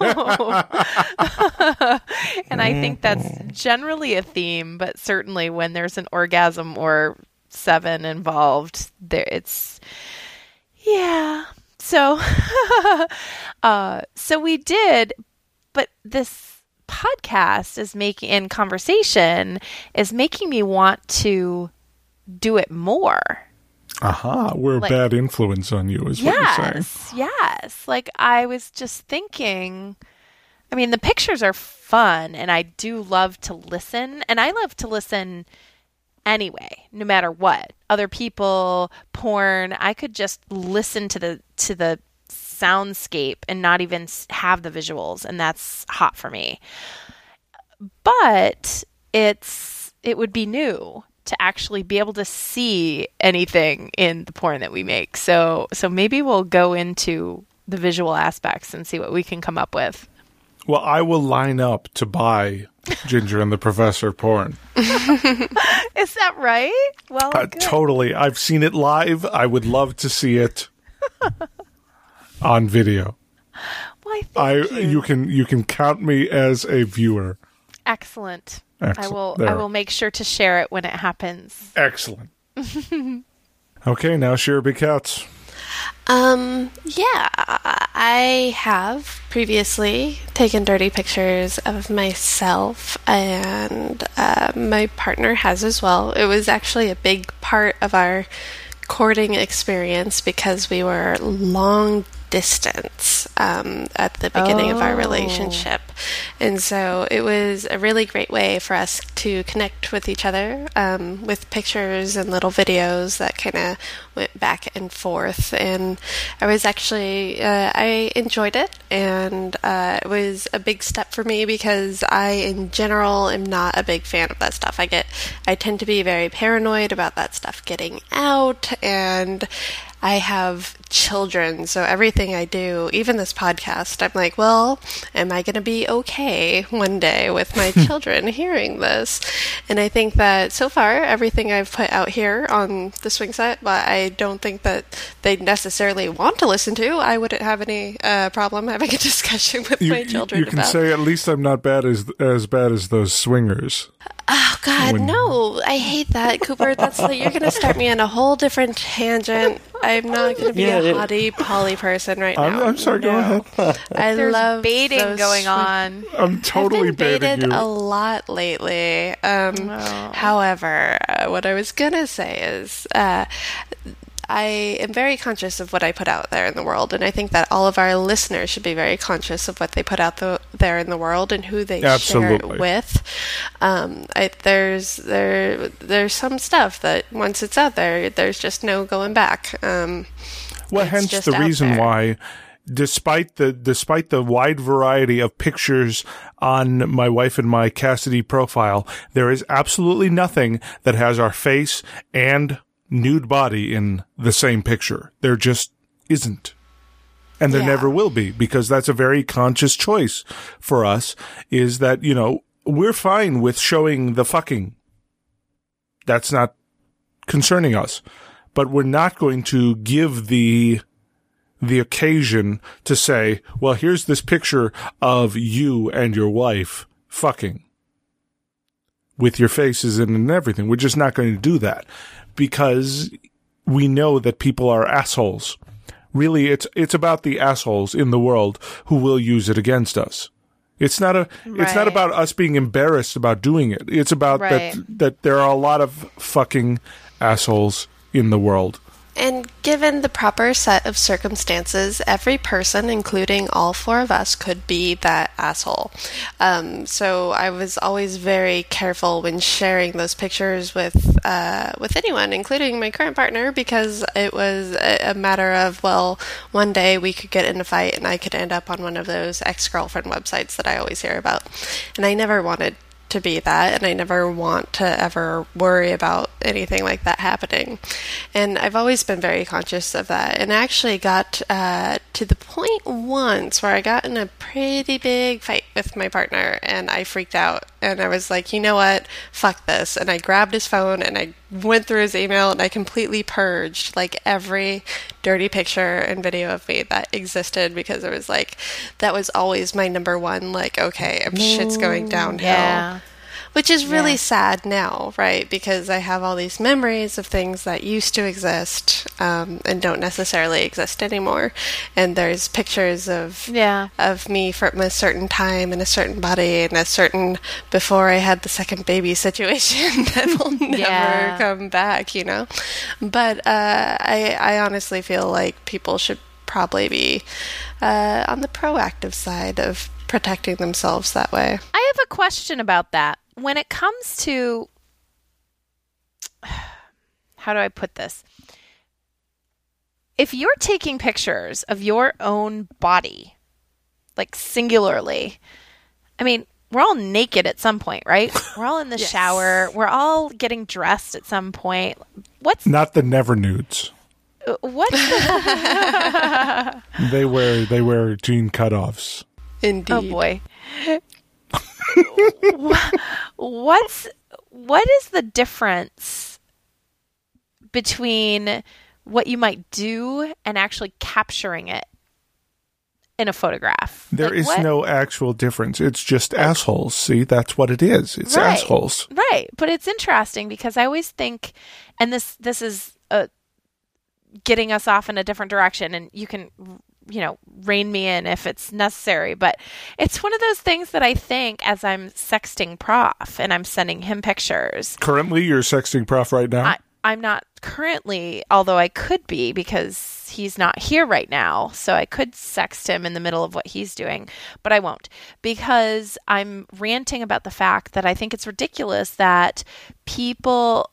and I think that's generally a theme, but certainly when there's an orgasm or seven involved, there it's yeah. So, uh, so we did, but this podcast is making, in conversation, is making me want to do it more. Aha, we're Like- a bad influence on you, is what you're saying. Yes, yes. Like I was just thinking, I mean, the pictures are fun, and I do love to listen, and I love to listen anyway, no matter what. Other people, porn, I could just listen to the to the soundscape and not even s- have the visuals, and that's hot for me. But it's it would be new to actually be able to see anything in the porn that we make. So so maybe we'll go into the visual aspects and see what we can come up with. Well, I will line up to buy Ginger and the Professor porn. Is that right? Well, Uh, good. totally. I've seen it live. I would love to see it on video. Why, thank I you. you can you can count me as a viewer. Excellent. Excellent. I will There. I will make sure to share it when it happens. Excellent. Okay, now share big cats. Um, yeah, I have previously taken dirty pictures of myself, and uh, my partner has as well. It was actually a big part of our courting experience because we were long distance um, at the beginning of our Oh. relationship. And so it was a really great way for us to connect with each other um, with pictures and little videos that kind of went back and forth. And I was actually, uh, I enjoyed it. And uh, it was a big step for me because I, in general, am not a big fan of that stuff. I get, I tend to be very paranoid about that stuff getting out, and I have children, so everything I do, even this podcast, I'm like, well, am I going to be okay one day with my children hearing this? And I think that so far, everything I've put out here on the swing set, but I don't think that they necessarily want to listen to. I wouldn't have any uh, problem having a discussion with You, my you- children you can about. say at least I'm not bad as as bad as those swingers. Oh God, When- no! I hate that, Cooper. That's like, you're gonna start me on a whole different tangent. I'm not gonna be Yeah, a it- hottie poly person right I'm, now. I'm sorry. Go No. ahead. I There's love baiting those going swing- on. I'm totally I've been baiting baited you. a lot lately. Um, Oh. However, uh, what I was gonna say is, uh, I am very conscious of what I put out there in the world, and I think that all of our listeners should be very conscious of what they put out the, there in the world and who they share Absolutely. it with. Um, I, there's there there's some stuff that once it's out there, there's just no going back. Um, Well, it's hence just the out reason there. why, despite the despite the wide variety of pictures on my wife and my Cassidy profile, there is absolutely nothing that has our face and nude body in the same picture. There just isn't. And there Yeah. never will be, because that's a very conscious choice for us, is that, you know, we're fine with showing the fucking. That's not concerning us. But we're not going to give the the occasion to say, well, here's this picture of you and your wife fucking with your faces in and everything. We're just not going to do that, because we know that people are assholes. Really, it's it's about the assholes in the world who will use it against us. It's not a it's not Right. about us being embarrassed about doing it. It's about Right. that that there are a lot of fucking assholes in the world. And given the proper set of circumstances, every person, including all four of us, could be that asshole. Um, so I was always very careful when sharing those pictures with uh, with anyone, including my current partner, because it was a, a matter of, well, one day we could get in a fight and I could end up on one of those ex-girlfriend websites that I always hear about. And I never wanted to be that, and I never want to ever worry about anything like that happening. And I've always been very conscious of that, and I actually got uh, to the point once where I got in a pretty big fight with my partner, and I freaked out, and I was like, you know what, fuck this, and I grabbed his phone and I went through his email and I completely purged like every dirty picture and video of me that existed, because it was like, that was always my number one, like, okay, if shit's going downhill. Yeah. Which is really Yeah. sad now, right? Because I have all these memories of things that used to exist um, and don't necessarily exist anymore. And there's pictures of Yeah. of me from a certain time and a certain body and a certain before I had the second baby situation that will never Yeah. come back, you know? But uh, I, I honestly feel like people should probably be uh, on the proactive side of protecting themselves that way. I have a question about that. When it comes to, how do I put this? If you're taking pictures of your own body, like singularly, I mean, we're all naked at some point, right? We're all in the Yes. shower. We're all getting dressed at some point. What's Not the never nudes. what's the, They wear they wear jean cutoffs. Indeed. oh boy. Wha- What's what is the difference between what you might do and actually capturing it in a photograph? There Like, is what- no actual difference. It's just assholes. See, that's what it is. It's Right. assholes. Right, but it's interesting because I always think, and this this is uh, getting us off in a different direction, and you can, you know, rein me in if it's necessary, but it's one of those things that I think as I'm sexting Prof and I'm sending him pictures. Currently, you're sexting Prof right now. I, I'm not currently, although I could be because he's not here right now. So I could sext him in the middle of what he's doing, but I won't, because I'm ranting about the fact that I think it's ridiculous that people,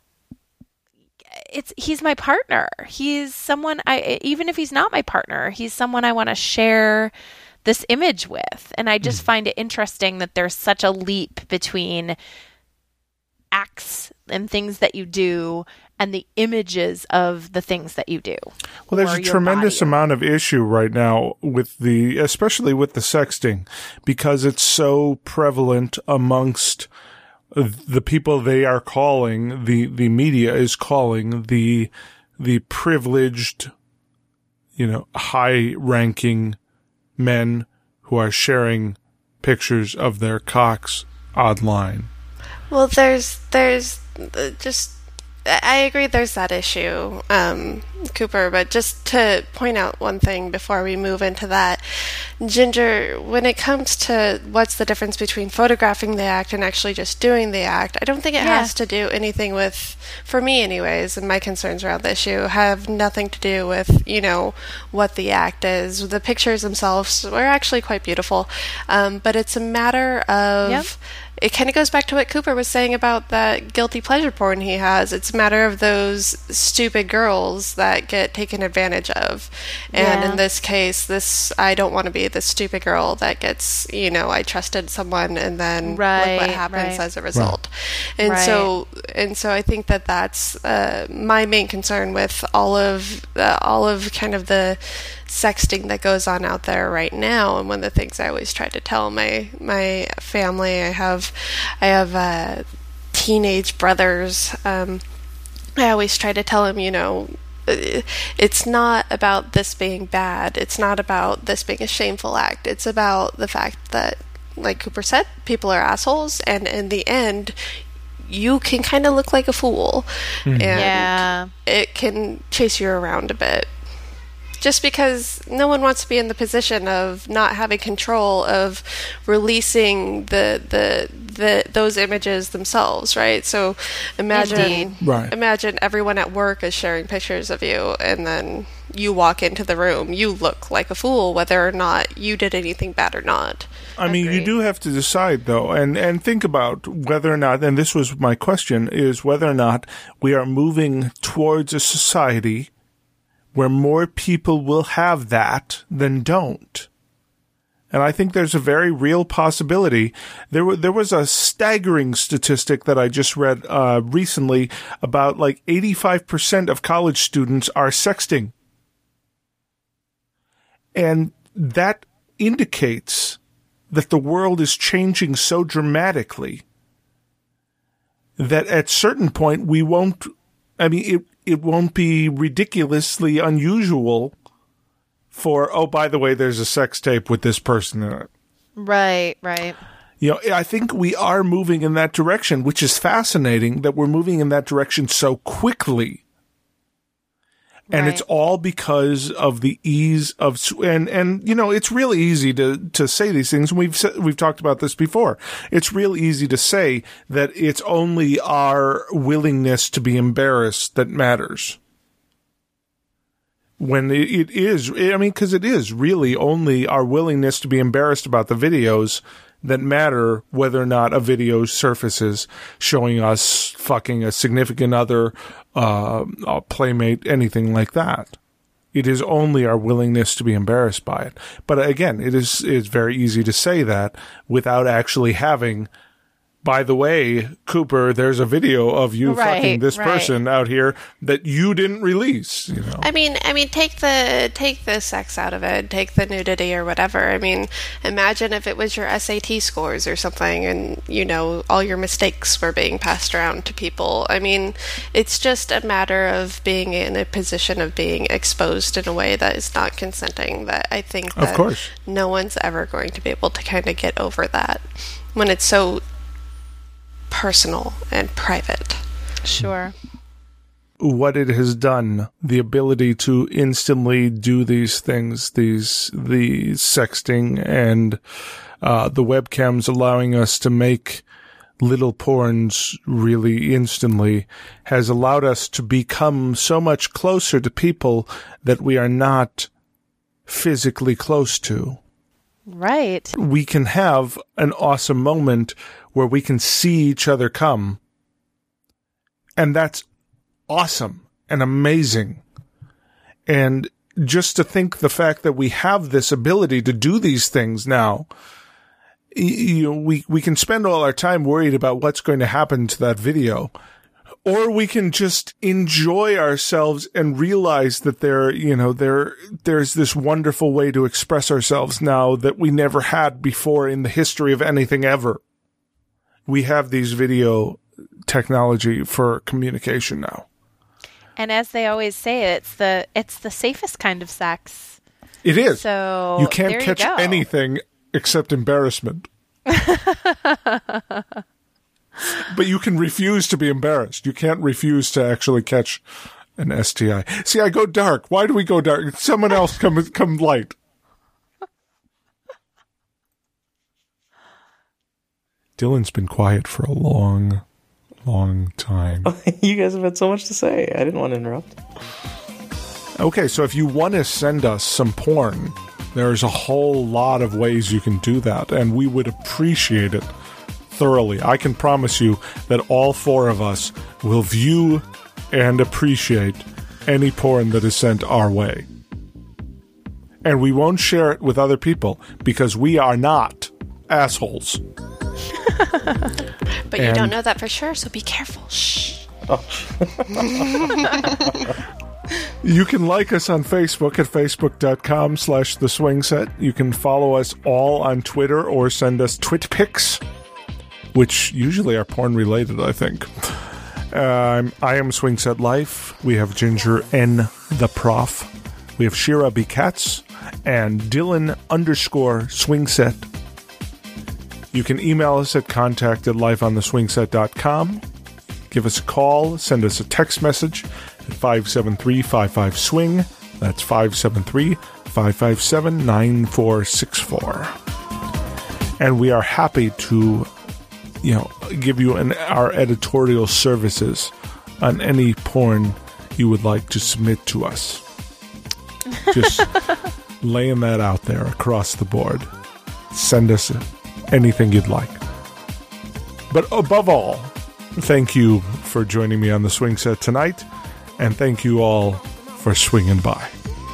it's, he's my partner. He's someone I, even if he's not my partner, he's someone I want to share this image with. And I just find it interesting that there's such a leap between acts and things that you do and the images of the things that you do. Well, there's or a your tremendous body. amount of issue right now with the, especially with the sexting, because it's so prevalent amongst uh, the people they are calling, the, the media is calling the, the privileged, you know, high ranking men who are sharing pictures of their cocks online. Well, there's there's uh, just I agree there's that issue, um, Cooper, but just to point out one thing before we move into that, Ginger, when it comes to what's the difference between photographing the act and actually just doing the act, I don't think it Yeah. has to do anything with, for me anyways, and my concerns around the issue have nothing to do with, you know, what the act is. The pictures themselves were actually quite beautiful, um, but it's a matter of... Yep. it kind of goes back to what Cooper was saying about that guilty pleasure porn he has. It's a matter of those stupid girls that get taken advantage of. And Yeah. in this case, this I don't want to be the stupid girl that gets, you know, I trusted someone and then Right, look what happens right. as a result. And Right. so and so I think that that's uh, my main concern with all of uh, all of kind of the sexting that goes on out there right now. And one of the things I always try to tell my my family, I have I have uh, teenage brothers. Um, I always try to tell them, you know, it's not about this being bad. It's not about this being a shameful act. It's about the fact that, like Cooper said, people are assholes, and in the end, you can kind of look like a fool, and Yeah. it can chase you around a bit. Just because no one wants to be in the position of not having control of releasing the the, the those images themselves, right? So imagine Indeed. Right. imagine everyone at work is sharing pictures of you, and then you walk into the room, you look like a fool, whether or not you did anything bad or not. I mean, you Agree. do have to decide, though, and, and think about whether or not, and this was my question, is whether or not we are moving towards a society where more people will have that than don't. And I think there's a very real possibility. There, w- there was a staggering statistic that I just read uh, recently about like eighty-five percent of college students are sexting. And that indicates that the world is changing so dramatically that at certain point we won't, I mean, it, it won't be ridiculously unusual for, oh, by the way, there's a sex tape with this person in it. Right, right. You know, I think we are moving in that direction, which is fascinating that we're moving in that direction so quickly. And Right. it's all because of the ease of, s- and, and, you know, it's really easy to, to say these things. We've, said- we've talked about this before. It's real easy to say that it's only our willingness to be embarrassed that matters. When it, it is, I mean, because it is really only our willingness to be embarrassed about the videos that matter, whether or not a video surfaces showing us fucking a significant other, uh, a playmate, anything like that. It is only our willingness to be embarrassed by it. But again, it is it's very easy to say that without actually having, by the way, Cooper, there's a video of you Right, fucking this right. person out here that you didn't release, you know. I mean, I mean, take the take the sex out of it, take the nudity or whatever. I mean, imagine if it was your S A T scores or something, and you know all your mistakes were being passed around to people. I mean, it's just a matter of being in a position of being exposed in a way that is not consenting. That I think that Of course. no one's ever going to be able to kind of get over that when it's so personal and private. Sure. What it has done, the ability to instantly do these things, these the sexting and uh, the webcams allowing us to make little porns really instantly, has allowed us to become so much closer to people that we are not physically close to. Right. We can have an awesome moment where we can see each other come. And that's awesome and amazing. And just to think the fact that we have this ability to do these things now, y- you know, we, we can spend all our time worried about what's going to happen to that video. Or we can just enjoy ourselves and realize that there, you know, there, there's this wonderful way to express ourselves now that we never had before in the history of anything ever. We have these video technology for communication now. And as they always say, it's the it's the safest kind of sex. It is. So you can't there you catch go. anything except embarrassment. But you can refuse to be embarrassed. You can't refuse to actually catch an S T I. See, I go dark. Why do we go dark? Someone else come come light. Dylan's been quiet for a long, long time. You guys have had so much to say. I didn't want to interrupt. Okay, so if you want to send us some porn, there's a whole lot of ways you can do that, and we would appreciate it thoroughly. I can promise you that all four of us will view and appreciate any porn that is sent our way. And we won't share it with other people because we are not assholes. But you And- don't know that for sure, so be careful. Shh. You can like us on Facebook at facebook.com slash the swing set. You can follow us all on Twitter or send us twit pics, which usually are porn related, I think. Um, I am Swing Set Life. We have Ginger N the Prof. We have Shira B Katz and Dylan underscore Swing Set. You can email us at contact at lifeontheswingset dot com. Give us a call, send us a text message at five seven three, five five, swing. That's five seven three, five five seven, nine four six four. And we are happy to, you know, give you an, our editorial services on any porn you would like to submit to us. Just laying that out there across the board. Send us anything you'd like. But above all, thank you for joining me on the swing set tonight, and thank you all for swinging by.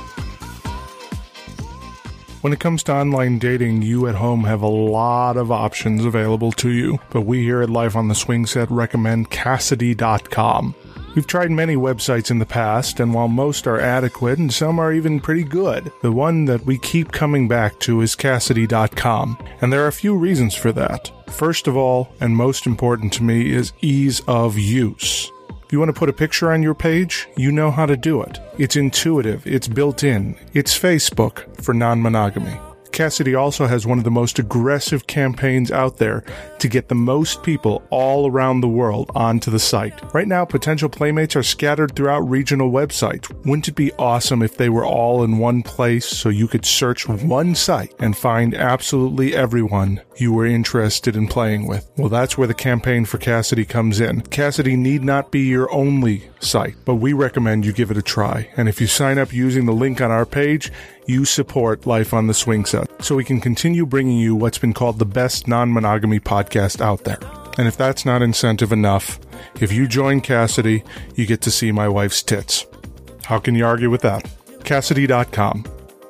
When it comes to online dating, you at home have a lot of options available to you, but we here at Life on the Swing Set recommend Kasidie dot com. We've tried many websites in the past, and while most are adequate and some are even pretty good, the one that we keep coming back to is Kasidie dot com, and there are a few reasons for that. First of all, and most important to me, is ease of use. If you want to put a picture on your page, you know how to do it. It's intuitive, it's built in, it's Facebook for non-monogamy. Kasidie also has one of the most aggressive campaigns out there to get the most people all around the world onto the site. Right now, potential playmates are scattered throughout regional websites. Wouldn't it be awesome if they were all in one place so you could search one site and find absolutely everyone you were interested in playing with? Well, that's where the campaign for Kasidie comes in. Kasidie need not be your only site, but we recommend you give it a try. And if you sign up using the link on our page, you support Life on the Swing Set, so we can continue bringing you what's been called the best non-monogamy podcast out there. And if that's not incentive enough, if you join Kasidie, you get to see my wife's tits. How can you argue with that? Kasidie dot com.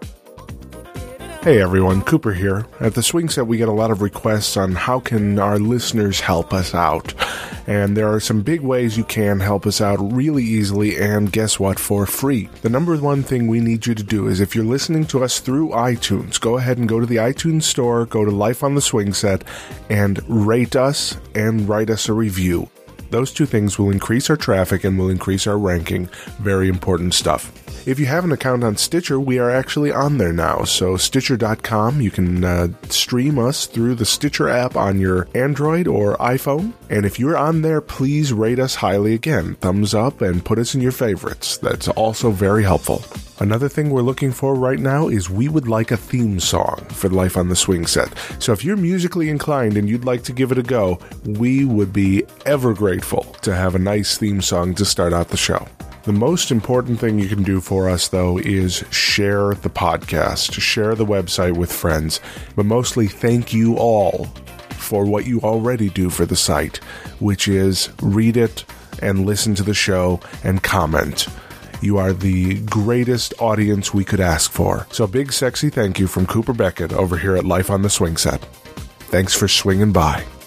Hey everyone, Cooper here. At the Swing Set, we get a lot of requests on how can our listeners help us out. And there are some big ways you can help us out really easily, and guess what, for free. The number one thing we need you to do is, if you're listening to us through iTunes, go ahead and go to the iTunes store, go to Life on the Swing Set, and rate us and write us a review. Those two things will increase our traffic and will increase our ranking. Very important stuff. If you have an account on Stitcher, we are actually on there now. So Stitcher dot com, you can uh, stream us through the Stitcher app on your Android or iPhone. And if you're on there, please rate us highly again. Thumbs up and put us in your favorites. That's also very helpful. Another thing we're looking for right now is we would like a theme song for Life on the Swing Set. So if you're musically inclined and you'd like to give it a go, we would be ever grateful to have a nice theme song to start out the show. The most important thing you can do for us, though, is share the podcast, share the website with friends, but mostly thank you all for what you already do for the site, which is read it and listen to the show and comment. You are the greatest audience we could ask for. So a big sexy thank you from Cooper Beckett over here at Life on the Swing Set. Thanks for swinging by.